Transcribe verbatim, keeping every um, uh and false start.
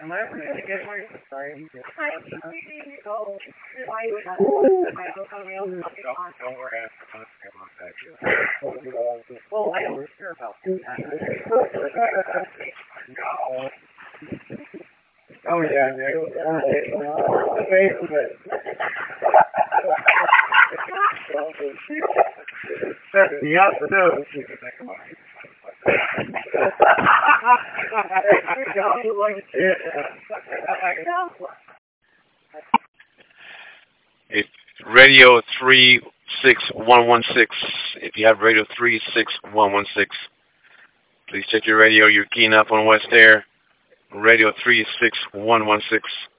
Oh yeah, yeah, If radio three six one one six, if you have radio three six one one six, please check your radio. You're keying up on West Air. Radio three six one one six.